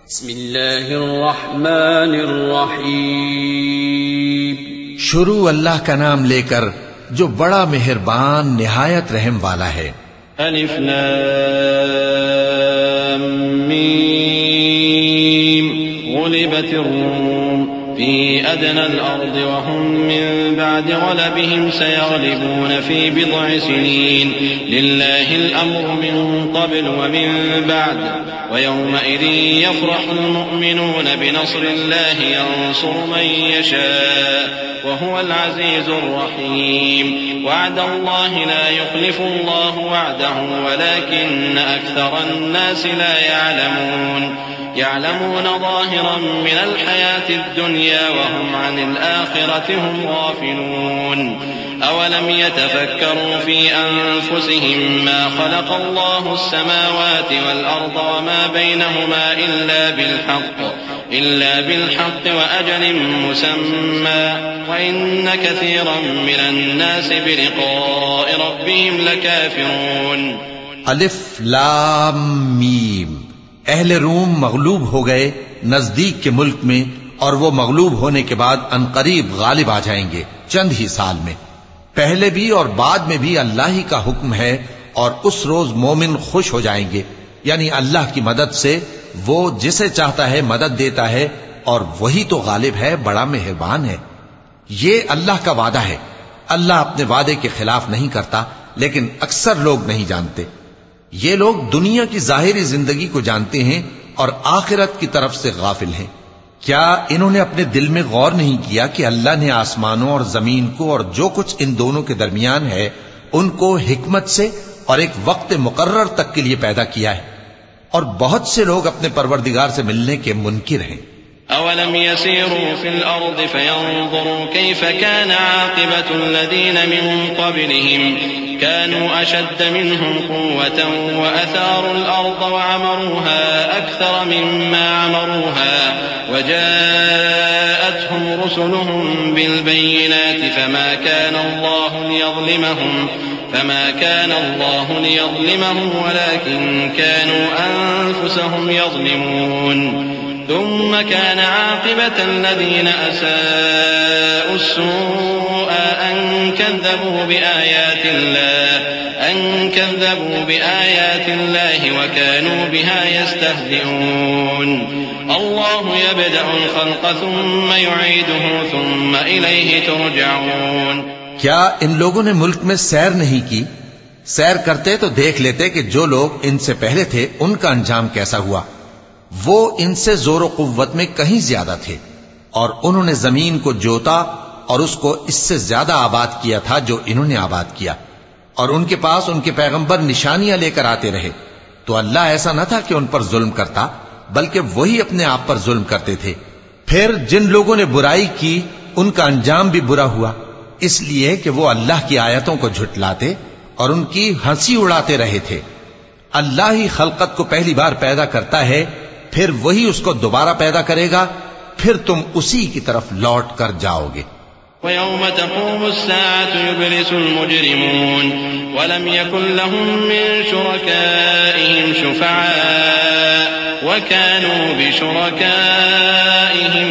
بسم اللہ الرحمن الرحیم شروع اللہ کا نام لے کر جو بڑا مہربان نہایت رحم والا ہے۔ الف لام میم غلبت الروم في أدنى الأرض وهم من بعد غلبهم سيغلبون في بضع سنين لله الأمر من قبل ومن بعد ويومئذ يفرح المؤمنون بنصر الله ينصر من يشاء وهو العزيز الرحيم وعد الله لا يخلف الله وعده ولكن أكثر الناس لا يعلمون ظاهرا من الحياة الدنيا وهم عن الآخرة هم غافلون أولم يتفكروا في أنفسهم ما خلق الله السماوات والأرض وما بينهما إلا بالحق وأجل مسمى وإن كثيرا من الناس بلقاء ربهم لكافرون۔ الف لام میم۔ اہل روم مغلوب ہو گئے نزدیک کے ملک میں، اور وہ مغلوب ہونے کے بعد عنقریب غالب آ جائیں گے چند ہی سال میں۔ پہلے بھی اور بعد میں بھی اللہ ہی کا حکم ہے، اور اس روز مومن خوش ہو جائیں گے، یعنی اللہ کی مدد سے وہ جسے چاہتا ہے مدد دیتا ہے، اور وہی تو غالب ہے، بڑا مہربان ہے۔ یہ اللہ کا وعدہ ہے، اللہ اپنے وعدے کے خلاف نہیں کرتا، لیکن اکثر لوگ نہیں جانتے۔ یہ لوگ دنیا کی ظاہری زندگی کو جانتے ہیں اور آخرت کی طرف سے غافل ہیں۔ کیا انہوں نے اپنے دل میں غور نہیں کیا کہ اللہ نے آسمانوں اور زمین کو اور جو کچھ ان دونوں کے درمیان ہے ان کو حکمت سے اور ایک وقت مقرر تک کے لیے پیدا کیا ہے، اور بہت سے لوگ اپنے پروردگار سے ملنے کے منکر ہیں۔ أولم يسيروا في الأرض فينظروا كيف كان عاقبة الذين من قبلهم كانوا أشد منهم قوة وأثاروا الأرض وعمروها أكثر مما عمروها وجاءتهم رسلهم بالبينات فما كان الله ليظلمهم ولكن كانوا أنفسهم يظلمون ثم كان عاقبة الذين أساءوا السوء أن كذبوا بآيات الله وكانوا بها يستهزئون الله يبدأ الخلق ثم يعيده ثم إليه ترجعون۔ کیا ان لوگوں نے ملک میں سیر نہیں کی؟ سیر کرتے تو دیکھ لیتے کہ جو لوگ ان سے پہلے تھے ان کا انجام کیسا ہوا۔ وہ ان سے زور و قوت میں کہیں زیادہ تھے، اور انہوں نے زمین کو جوتا اور اس کو اس سے زیادہ آباد کیا تھا جو انہوں نے آباد کیا، اور ان کے پاس ان کے پیغمبر نشانیاں لے کر آتے رہے، تو اللہ ایسا نہ تھا کہ ان پر ظلم کرتا، بلکہ وہی اپنے آپ پر ظلم کرتے تھے۔ پھر جن لوگوں نے برائی کی ان کا انجام بھی برا ہوا، اس لیے کہ وہ اللہ کی آیتوں کو جھٹلاتے اور ان کی ہنسی اڑاتے رہے تھے۔ اللہ ہی خلقت کو پہلی بار پیدا کرتا ہے، پھر وہی اس کو دوبارہ پیدا کرے گا، پھر تم اسی کی طرف لوٹ کر جاؤ گے۔ وَيَوْمَ تَقُومُ السَّاعَةُ يُبْلِسُ الْمُجْرِمُونَ وَلَمْ يَكُنْ لَهُم مِّن شُرَكَائِهِمْ شُفَعَاءُ وَكَانُوا بِشُرَكَائِهِمْ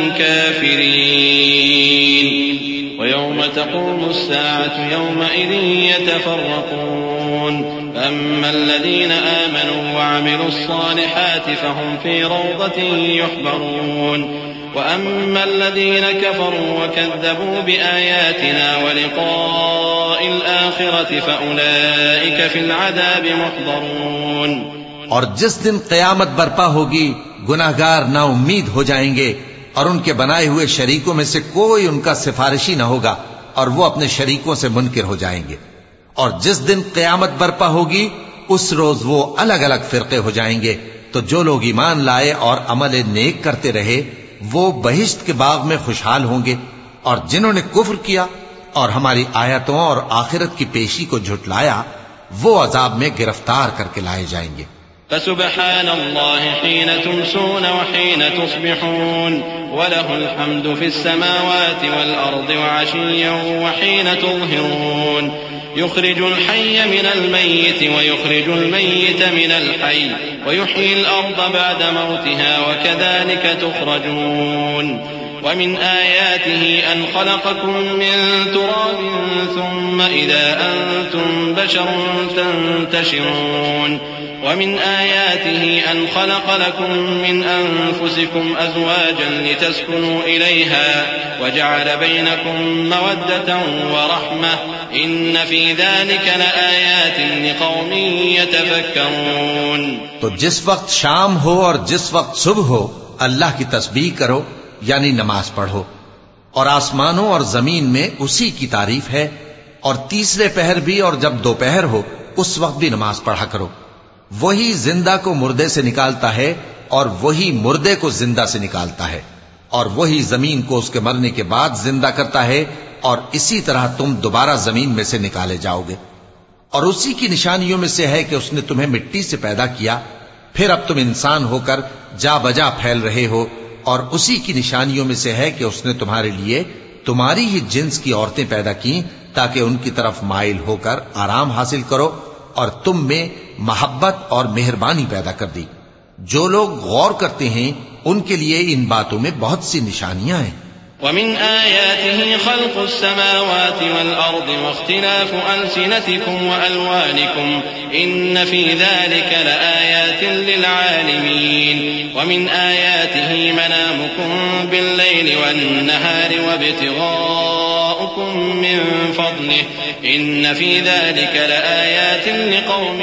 كَافِرِينَ وَيَوْمَ تَقُومُ السَّاعَةُ يَوْمَئِذٍ يَتَفَرَّقُونَ أما الذين آمنوا وعملوا الصالحات فهم في روضة يحبرون وأما الذين كفروا وكذبوا بآياتنا ولقاء الآخرة فأولئك في العذاب محضرون۔ اور جس دن قیامت برپا ہوگی گناہگار نا امید ہو جائیں گے، اور ان کے بنائے ہوئے شریکوں میں سے کوئی ان کا سفارشی نہ ہوگا، اور وہ اپنے شریکوں سے منکر ہو جائیں گے۔ اور جس دن قیامت برپا ہوگی اس روز وہ الگ الگ فرقے ہو جائیں گے، تو جو لوگ ایمان لائے اور عمل نیک کرتے رہے وہ بہشت کے باغ میں خوشحال ہوں گے، اور جنہوں نے کفر کیا اور ہماری آیتوں اور آخرت کی پیشی کو جھٹلایا وہ عذاب میں گرفتار کر کے لائے جائیں گے۔ فسبحان الله حين تمسون وحين تصبحون وله الحمد في السماوات والأرض وعشيا وحين تظهرون يخرج الحي من الميت ويخرج الميت من الحي ويحيي الأرض بعد موتها وكذلك تخرجون ومن آياته أن خلقكم من تراب ثم إذا أنتم بشر تنتشرون ومن آياته أن خلق لكم من أنفسكم أزواجا لتسكنوا إليها وجعل بينكم مودة ورحمة إن في ذلك لآيات لقوم يتفكرون. تو جس وقت شام ہو اور جس وقت صبح ہو اللہ کی تسبیح کرو یعنی نماز پڑھو، اور آسمانوں اور زمین میں اسی کی تعریف ہے، اور تیسرے پہر بھی اور جب دوپہر ہو اس وقت بھی نماز پڑھا کرو. وہی زندہ کو مردے سے نکالتا ہے اور وہی مردے کو زندہ سے نکالتا ہے، اور وہی زمین کو اس کے مرنے کے بعد زندہ کرتا ہے، اور اسی طرح تم دوبارہ زمین میں سے نکالے جاؤ گے. اور اسی کی نشانیوں میں سے ہے کہ اس نے تمہیں مٹی سے پیدا کیا، پھر اب تم انسان ہو کر جا بجا پھیل رہے ہو. اور اسی کی نشانیوں میں سے ہے کہ اس نے تمہارے لیے تمہاری ہی جنس کی عورتیں پیدا کی تاکہ ان کی طرف مائل ہو کر آرام حاصل کرو، اور تم میں محبت اور مہربانی پیدا کر دی. جو لوگ غور کرتے ہیں ان کے لیے ان باتوں میں بہت سی نشانیاں ہیں. ومن آياته خلق السماوات والأرض واختلاف ألسنتكم وألوانكم إن في ذلك لآيات للعالمين. ومن آياته منامكم بالليل والنهار وابتغاؤكم من فضله إن في ذلك لآيات لقوم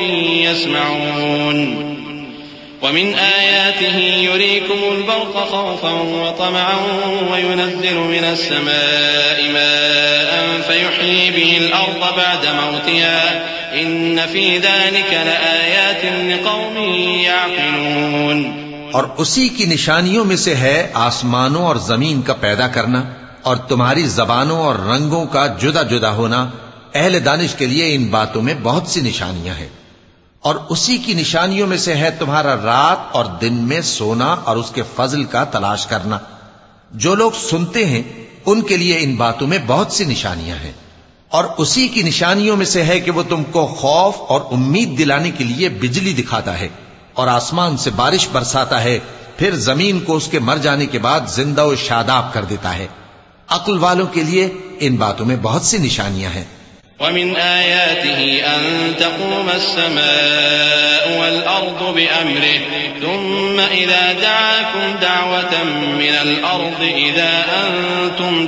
يسمعون. ومن آياته يريكم البرق خوفا وطمعا وينزل من السماء ماء فيحيي به الأرض بعد موتها إن في ذلك لآيات لقوم يعقلون. اور اسی کی نشانیوں میں سے ہے آسمانوں اور زمین کا پیدا کرنا اور تمہاری زبانوں اور رنگوں کا جدا جدا ہونا. اہل دانش کے لیے ان باتوں میں بہت سی نشانیاں ہیں. اور اسی کی نشانیوں میں سے ہے تمہارا رات اور دن میں سونا اور اس کے فضل کا تلاش کرنا. جو لوگ سنتے ہیں ان کے لیے ان باتوں میں بہت سی نشانیاں ہیں. اور اسی کی نشانیوں میں سے ہے کہ وہ تم کو خوف اور امید دلانے کے لیے بجلی دکھاتا ہے اور آسمان سے بارش برساتا ہے، پھر زمین کو اس کے مر جانے کے بعد زندہ و شاداب کر دیتا ہے. عقل والوں کے لیے ان باتوں میں بہت سی نشانیاں ہیں. ومن آياته أن تقوم السماء والأرض بأمره ثم إذا دعاكم دعوة من الأرض إذا أنتم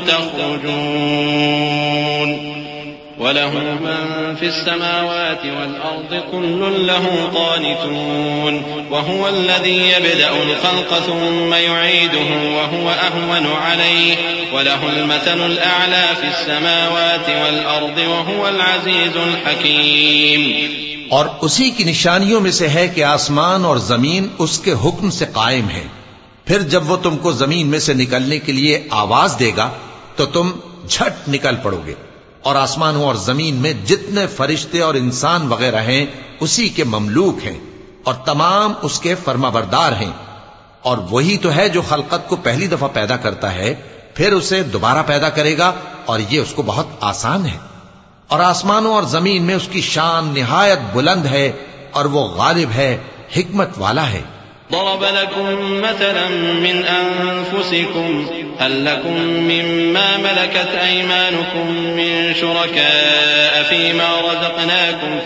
تخرجون وله من في السماوات والأرض كل له قانتون وهو الذي يبدأ الخلق ثم يعيده وهو أهون عليه وله المثل الأعلى في السماوات والأرض وهو العزيز الحكيم. اور اسی کی نشانیوں میں سے ہے کہ آسمان اور زمین اس کے حکم سے قائم ہے. پھر جب وہ تم کو زمین میں سے نکلنے کے لیے آواز دے گا تو تم جھٹ نکل پڑو گے. اور آسمانوں اور زمین میں جتنے فرشتے اور انسان وغیرہ ہیں اسی کے مملوک ہیں اور تمام اس کے فرما بردار ہیں. اور وہی تو ہے جو خلقت کو پہلی دفعہ پیدا کرتا ہے پھر اسے دوبارہ پیدا کرے گا، اور یہ اس کو بہت آسان ہے. اور آسمانوں اور زمین میں اس کی شان نہایت بلند ہے اور وہ غالب ہے، حکمت والا ہے. ضرب لكم مثلا من أنفسكم هل لكم مما ملكت أيمانكم من شركاء فيما رزقناكم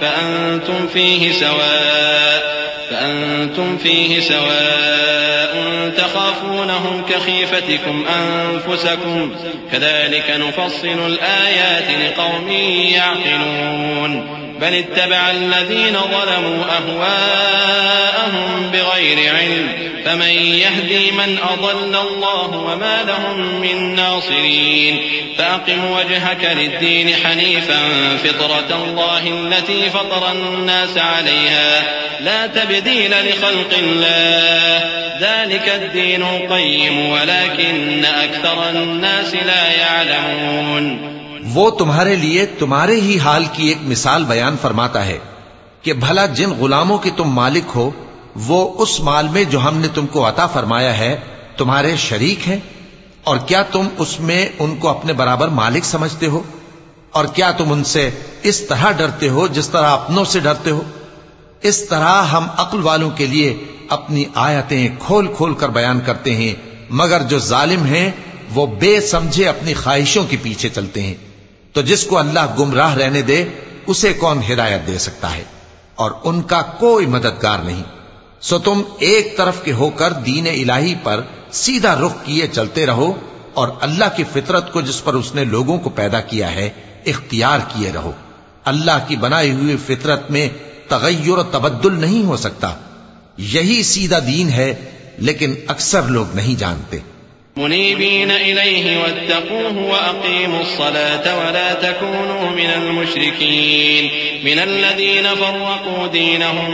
فأنتم فيه سواء تخافونهم كخيفتكم أنفسكم كذلك نفصل الآيات لقوم يعقلون. بل اتبع الذين ظلموا أهواءهم بغير علم فمن يهدي من أضل الله وما لهم من ناصرين. فأقم وجهك للدين حنيفا فطرة الله التي فطر الناس عليها لا تبديل لخلق الله ذلك الدين القيم ولكن أكثر الناس لا يعلمون. وہ تمہارے لیے تمہارے ہی حال کی ایک مثال بیان فرماتا ہے کہ بھلا جن غلاموں کے تم مالک ہو وہ اس مال میں جو ہم نے تم کو عطا فرمایا ہے تمہارے شریک ہیں، اور کیا تم اس میں ان کو اپنے برابر مالک سمجھتے ہو؟ اور کیا تم ان سے اس طرح ڈرتے ہو جس طرح اپنوں سے ڈرتے ہو؟ اس طرح ہم عقل والوں کے لیے اپنی آیتیں کھول کھول کر بیان کرتے ہیں، مگر جو ظالم ہیں وہ بے سمجھے اپنی خواہشوں کے پیچھے چلتے ہیں۔ تو جس کو اللہ گمراہ رہنے دے اسے کون ہدایت دے سکتا ہے، اور ان کا کوئی مددگار نہیں۔ سو تم ایک طرف کے ہو کر دین الہی پر سیدھا رخ کیے چلتے رہو، اور اللہ کی فطرت کو جس پر اس نے لوگوں کو پیدا کیا ہے اختیار کیے رہو۔ اللہ کی بنائی ہوئی فطرت میں تغیر و تبدل نہیں ہو سکتا، یہی سیدھا دین ہے، لیکن اکثر لوگ نہیں جانتے۔ منيبين إليه واتقوه وأقيموا الصلاة ولا تكونوا من المشركين من الذين فرقوا دينهم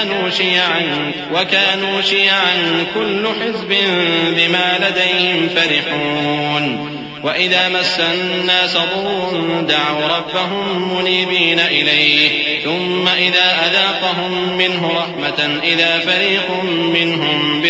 وكانوا شيعا كل حزب بما لديهم فرحون وإذا مس الناس ضر دعوا ربهم منيبين إليه ثم إذا أذاقهم منه رحمة إذا فريق منهم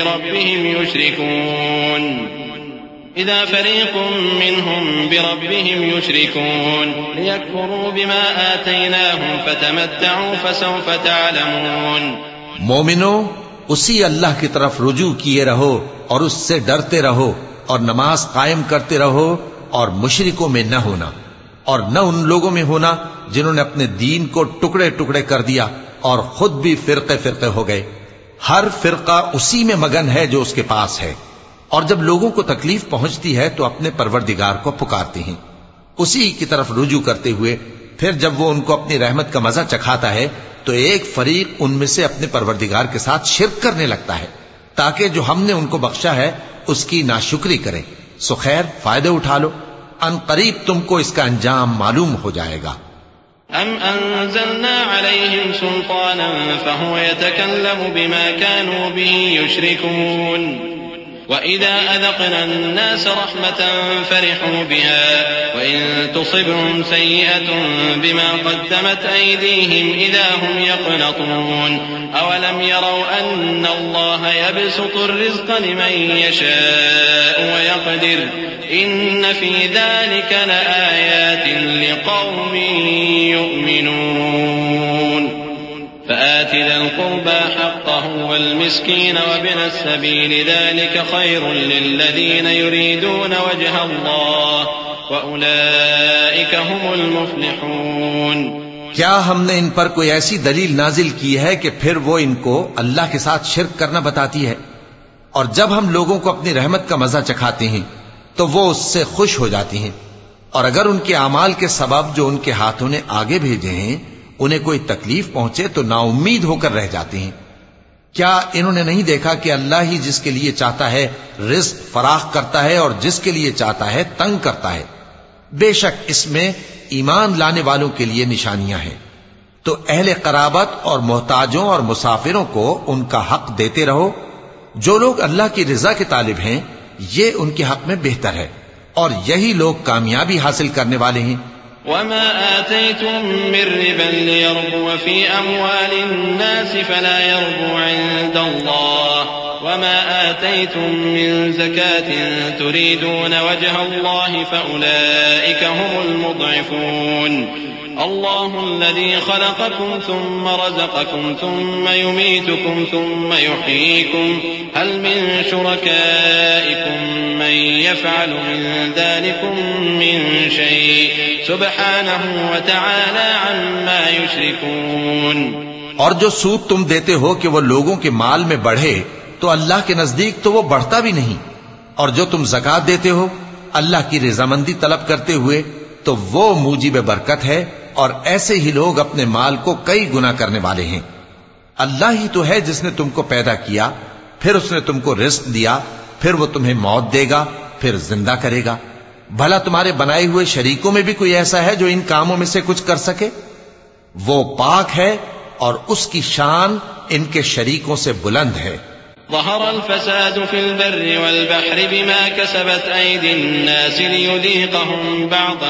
بربهم يشركون ليكفروا بما آتيناهم فتمتعوا فسوف تعلمون۔ مومنو، اسی اللہ کی طرف رجوع کیے رہو اور اس سے ڈرتے رہو، اور نماز قائم کرتے رہو، اور مشرکوں میں نہ ہونا، اور نہ ان لوگوں میں ہونا جنہوں نے اپنے دین کو ٹکڑے ٹکڑے کر دیا اور خود بھی فرقے فرقے ہو گئے۔ ہر فرقہ اسی میں مگن ہے جو اس کے پاس ہے، اور جب لوگوں کو تکلیف پہنچتی ہے تو اپنے پروردگار کو پکارتے ہیں، اسی کی طرف رجوع کرتے ہوئے پھر جب وہ ان کو اپنی رحمت کا مزہ چکھاتا ہے تو ایک فریق ان میں سے اپنے پروردگار کے ساتھ شرک کرنے لگتا ہے تاکہ جو ہم نے ان کو بخشا ہے اس کی ناشکری کریں۔ سو خیر، فائدے اٹھا لو، ان قریب تم کو اس کا انجام معلوم ہو جائے گا۔ أَمْ أَنزَلْنَا عَلَيْهِمْ سُلْطَانًا فَهُوَ يَتَكَلَّمُ بِمَا كَانُوا بِهِ يُشْرِكُونَ وَإِذَا أَذَقْنَا النَّاسَ رَحْمَةً فَرِحُوا بِهَا وَإِن تُصِبْهُمْ سَيِّئَةٌ بِمَا قَدَّمَتْ أَيْدِيهِمْ إِذَا هُمْ يَقْنَطُونَ أَوَلَمْ يَرَوْا أَنَّ اللَّهَ يَبْسُطُ الرِّزْقَ لِمَن يَشَاءُ وَيَقْدِرُ إِنَّ فِي ذَلِكَ لَآيَاتٍ لِقَوْمٍ يُؤْمِنُونَ فآت ذا القربى حقه والمسكين وابن السبيل ذلك خير للذين يريدون وجه الله وأولئك هم المفلحون۔ کیا ہم نے ان پر کوئی ایسی دلیل نازل کی ہے کہ پھر وہ ان کو اللہ کے ساتھ شرک کرنا بتاتی ہے؟ اور جب ہم لوگوں کو اپنی رحمت کا مزہ چکھاتے ہیں تو وہ اس سے خوش ہو جاتی ہیں، اور اگر ان کے اعمال کے سبب جو ان کے ہاتھوں نے آگے بھیجے ہیں انہیں کوئی تکلیف پہنچے تو نا امید ہو کر رہ جاتے ہیں۔ کیا انہوں نے نہیں دیکھا کہ اللہ ہی جس کے لیے چاہتا ہے رزق فراخ کرتا ہے اور جس کے لیے چاہتا ہے تنگ کرتا ہے؟ بے شک اس میں ایمان لانے والوں کے لیے نشانیاں ہیں۔ تو اہل قرابت اور محتاجوں اور مسافروں کو ان کا حق دیتے رہو۔ جو لوگ اللہ کی رضا کے طالب ہیں یہ ان کے حق میں بہتر ہے، اور یہی لوگ کامیابی حاصل کرنے والے ہیں۔ وما آتيتم من ربا ليربو في أموال الناس فلا يربو عند الله وما آتيتم من زكاة تريدون وجه الله فأولئك هم المضعفون۔ الله الذي خلقكم ثم رزقكم ثم يميتكم ثم يحييكم هل من شركائكم من يفعل من ذلكم من شيء سبحانه وتعالى عما يشركون۔ اور جو سود تم دیتے ہو کہ وہ لوگوں کے مال میں بڑھے تو اللہ کے نزدیک تو وہ بڑھتا بھی نہیں، اور جو تم زکوٰۃ دیتے ہو اللہ کی رضامندی طلب کرتے ہوئے تو وہ موجب برکت ہے، اور ایسے ہی لوگ اپنے مال کو کئی گنا کرنے والے ہیں۔ اللہ ہی تو ہے جس نے تم کو پیدا کیا، پھر اس نے تم کو رزق دیا، پھر وہ تمہیں موت دے گا، پھر زندہ کرے گا۔ بھلا تمہارے بنائے ہوئے شریکوں میں بھی کوئی ایسا ہے جو ان کاموں میں سے کچھ کر سکے؟ وہ پاک ہے اور اس کی شان ان کے شریکوں سے بلند ہے۔ ظهر الفساد في البر والبحر بما كسبت أيدي الناس ليذيقهم بعض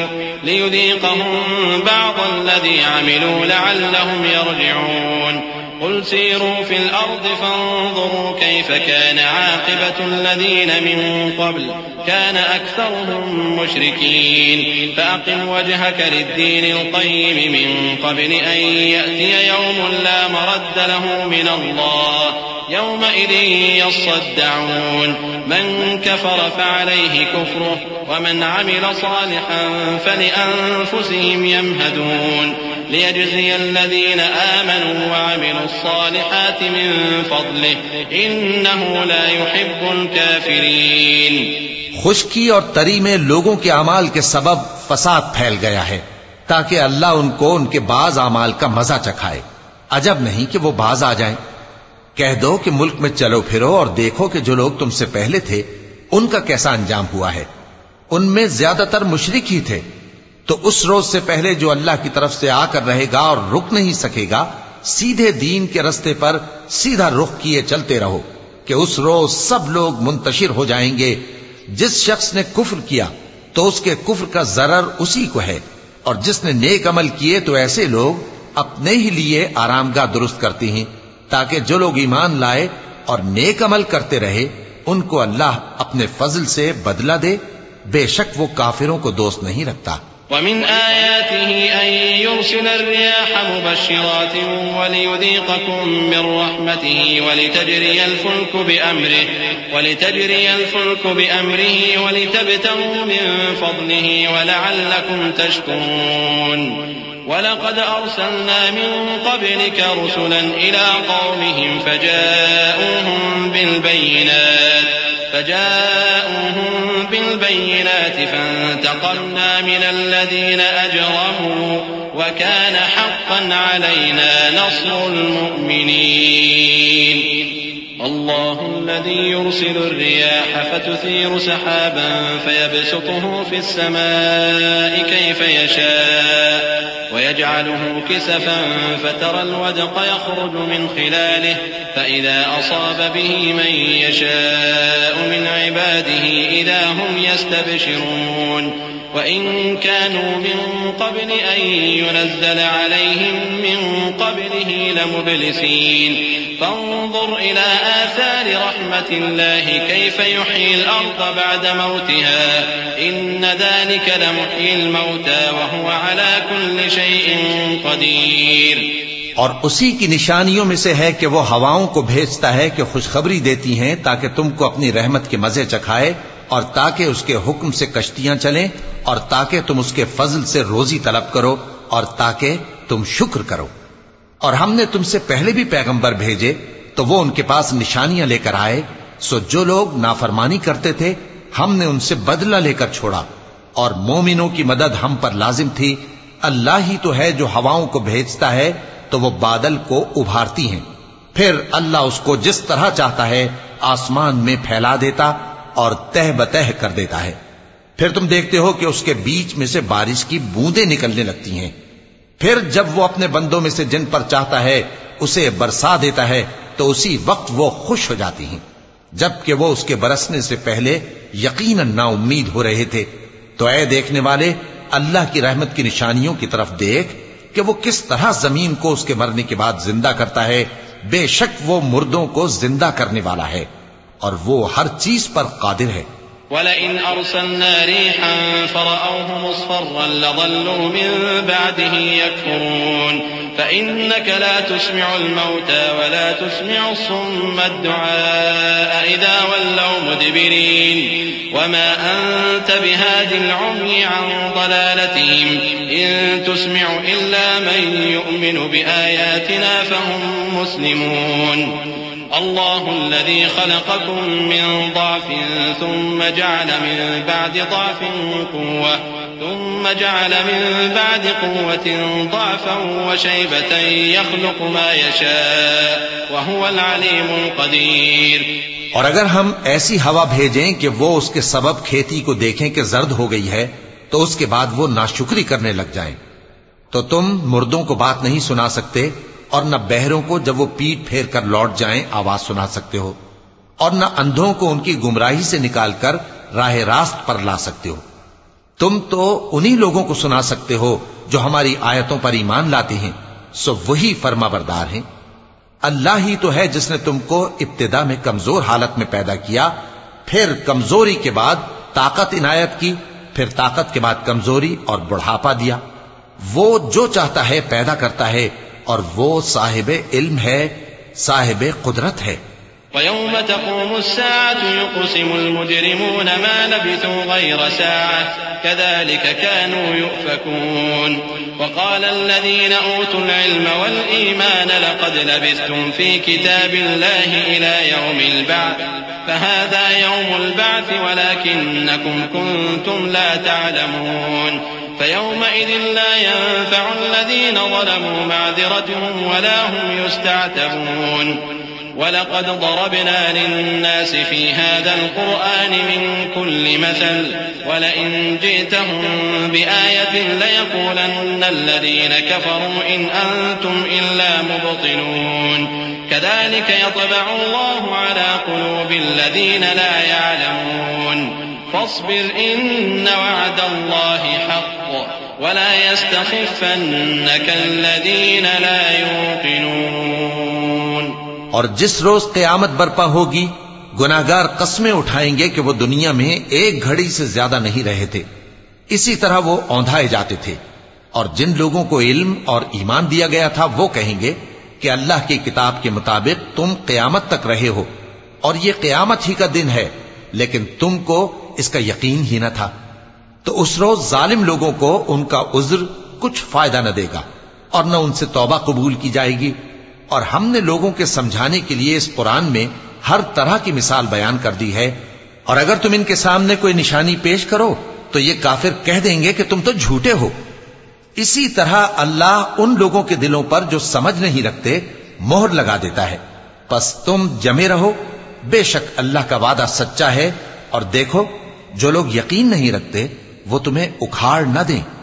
الذي عملوا لعلهم يرجعون قل سيروا في الأرض فانظروا كيف كان عاقبة الذين من قبل كان أكثرهم مشركين فأقم وجهك للدين القيم من قبل أن يأتي يوم لا مرد له من الله يومئذ يصدعون من كفر فعليه كفره ومن عمل صالحا فلأنفسهم يمهدون ليجزي الذين آمنوا وعملوا الصالحات من فضله إنه لا يحب الكافرين. خشکی اور تری میں لوگوں کے اعمال کے سبب فساد پھیل گیا ہے تاکہ اللہ ان کو ان کے بعض اعمال کا مزہ چکھائے. عجب نہیں کہ وہ باز آ جائیں. کہہ دو کہ ملک میں چلو پھرو اور دیکھو کہ جو لوگ تم سے پہلے تھے ان کا کیسا انجام ہوا ہے. ان میں زیادہ تر مشرک ہی تھے. تو اس روز سے پہلے جو اللہ کی طرف سے آ کر رہے گا اور رک نہیں سکے گا سیدھے دین کے رستے پر سیدھا رخ کیے چلتے رہو کہ اس روز سب لوگ منتشر ہو جائیں گے. جس شخص نے کفر کیا تو اس کے کفر کا ضرر اسی کو ہے اور جس نے نیک عمل کیے تو ایسے لوگ اپنے ہی لیے آرامگاہ درست کرتے ہیں تاکہ جو لوگ ایمان لائے اور نیک عمل کرتے رہے ان کو اللہ اپنے فضل سے بدلہ دے. بے شک وہ کافروں کو دوست نہیں رکھتا. ومن آياته أن يرسل الرياح مبشرات وليذيقكم من رحمته ولتجري الفلك بأمره ولتبتغوا من فضله ولعلكم تشكرون. ولقد أرسلنا من قبلك رسلا إلى قومهم فجاءوهم بالبينات فانتقمنا من الذين أجرموا وكان حقا علينا نصر المؤمنين. الله الذي يرسل الرياح فتثير سحابا فيبسطه في السماء كيف يشاء ويجعله كسفا فترى الودق يخرج من خلاله فإذا أصاب به من يشاء من عباده إذا هم يستبشرون. وإن كانوا من قبل أن ينزل عليهم من قبله لمبلسين. فانظر إلى آثار رحمة الله كيف يحيي الأرض بعد موتها إن ذلك لمحيي الموتى وهو على كل شيء قدير. اور اسی کی نشانیوں میں سے ہے کہ وہ ہواؤں کو بھیجتا ہے کہ خوشخبری دیتی ہیں تاکہ تم کو اپنی رحمت کے مزے چکھائے اور تاکہ اس کے حکم سے کشتیاں چلیں اور تاکہ تم اس کے فضل سے روزی طلب کرو اور تاکہ تم شکر کرو. اور ہم نے تم سے پہلے بھی پیغمبر بھیجے تو وہ ان کے پاس نشانیاں لے کر آئے. سو جو لوگ نافرمانی کرتے تھے ہم نے ان سے بدلہ لے کر چھوڑا اور مومنوں کی مدد ہم پر لازم تھی. اللہ ہی تو ہے جو ہواؤں کو بھیجتا ہے تو وہ بادل کو ابھارتی ہیں پھر اللہ اس کو جس طرح چاہتا ہے آسمان میں پھیلا دیتا اور تہ بتہ کر دیتا ہے. پھر تم دیکھتے ہو کہ اس کے بیچ میں سے بارش کی بوندیں نکلنے لگتی ہیں. پھر جب وہ اپنے بندوں میں سے جن پر چاہتا ہے اسے برسا دیتا ہے تو اسی وقت وہ خوش ہو جاتی ہیں جبکہ وہ اس کے برسنے سے پہلے یقیناً نا امید ہو رہے تھے. تو اے دیکھنے والے اللہ کی رحمت کی نشانیوں کی طرف دیکھ کہ وہ کس طرح زمین کو اس کے مرنے کے بعد زندہ کرتا ہے. بے شک وہ مردوں کو زندہ کرنے والا ہے اور وہ ہر چیز پر قادر ہے. وَلَئِنْ أَرْسَلْنَا رِيحًا فَرَأَوْهُ مُصْفَرًّا لَظَلُّوا مِن بَعْدِهِ يَكْفُرُونَ فَإِنَّكَ لَا تُسْمِعُ الْمَوْتَى وَلَا تُسْمِعُ الصُّمَّ الدُّعَاءَ إِذَا وَلَّوْا مُدْبِرِينَ وَمَا أَنْتَ بِهَادِ الْعُمْيِ عَنْ ضَلَالَتِهِمْ إِن تُسْمِعُ إِلَّا مَن يُؤْمِنُ بِآيَاتِنَا فَهُم مُسْلِمُونَ. الله الذي خلقكم من ضعف ثم جعل من بعد ضعف قوة ثم جعل من بعد قوة ضعفا وشيبة يخلق ما يشاء وهو العليم القدير. اور اگر ہم ایسی ہوا بھیجیں کہ وہ اس کے سبب کھیتی کو دیکھیں کہ زرد ہو گئی ہے تو اس کے بعد وہ ناشکری کرنے لگ جائیں تو تم مردوں کو بات نہیں سنا سکتے اور نہ بہروں کو جب وہ پیٹ پھیر کر لوٹ جائیں آواز سنا سکتے ہو اور نہ اندھوں کو ان کی گمراہی سے نکال کر راہ راست پر لا سکتے ہو. تم تو انہی لوگوں کو سنا سکتے ہو جو ہماری آیتوں پر ایمان لاتے ہیں. سو وہی فرما بردار ہیں. اللہ ہی تو ہے جس نے تم کو ابتدا میں کمزور حالت میں پیدا کیا، پھر کمزوری کے بعد طاقت عنایت کی، پھر طاقت کے بعد کمزوری اور بڑھاپا دیا۔ وہ جو چاہتا ہے پیدا کرتا ہے، اور وہ صاحب علم ہے، صاحب قدرت ہے۔ وَيَوْمَ تَقُومُ السَّاعَةُ يُقْسِمُ الْمُجْرِمُونَ مَا لَبِثُوا غَيْرَ سَاعَةٍ كَذَلِكَ كَانُوا يُؤْفَكُونَ وَقَالَ الَّذِينَ أُوتُوا الْعِلْمَ وَالْإِيمَانَ لَقَدْ لَبِثْتُمْ فِي كِتَابِ اللَّهِ إِلَى يَوْمِ الْبَعْثِ فَهَذَا يَوْمُ الْبَعْثِ وَلَكِنَّكُمْ كُنتُمْ لَا تَعْلَمُونَ فَيَوْمَئِذٍ لَا يَنفَعُ الَّذِينَ ظَلَمُوا مَعْذِرَتُهُمْ وَلَا هُمْ يُسْتَعْتَبُونَ وَلَقَدْ ضَرَبْنَا لِلنَّاسِ فِي هَذَا الْقُرْآنِ مِنْ كُلِّ مَثَلٍ وَلَئِنْ جِئْتَهُمْ بِآيَةٍ لَيَقُولَنَّ الَّذِينَ كَفَرُوا إِنْ أَنْتُمْ إِلَّا مُبْطِلُونَ كَذَلِكَ يَطْبَعُ اللَّهُ عَلَى قُلُوبِ الَّذِينَ لَا يَعْلَمُونَ فاصبر إن وعد الله حق ولا يستخفنك الذين لا يوقنون۔ اور جس روز قیامت برپا ہوگی گناہگار قسمیں اٹھائیں گے کہ وہ دنیا میں ایک گھڑی سے زیادہ نہیں رہے تھے، اسی طرح وہ اوندھائے جاتے تھے۔ اور جن لوگوں کو علم اور ایمان دیا گیا تھا وہ کہیں گے کہ اللہ کی کتاب کے مطابق تم قیامت تک رہے ہو، اور یہ قیامت ہی کا دن ہے، لیکن تم کو اس کا یقین ہی نہ تھا۔ تو اس روز ظالم لوگوں کو ان کا عذر کچھ فائدہ نہ دے گا، اور نہ ان سے توبہ قبول کی جائے گی۔ اور ہم نے لوگوں کے سمجھانے کے لیے اس قرآن میں ہر طرح کی مثال بیان کر دی ہے، اور اگر تم ان کے سامنے کوئی نشانی پیش کرو تو یہ کافر کہہ دیں گے کہ تم تو جھوٹے ہو۔ اسی طرح اللہ ان لوگوں کے دلوں پر جو سمجھ نہیں رکھتے مہر لگا دیتا ہے۔ پس تم جمے رہو، بے شک اللہ کا وعدہ سچا ہے، اور دیکھو جو لوگ یقین نہیں رکھتے وہ تمہیں اکھاڑ نہ دیں۔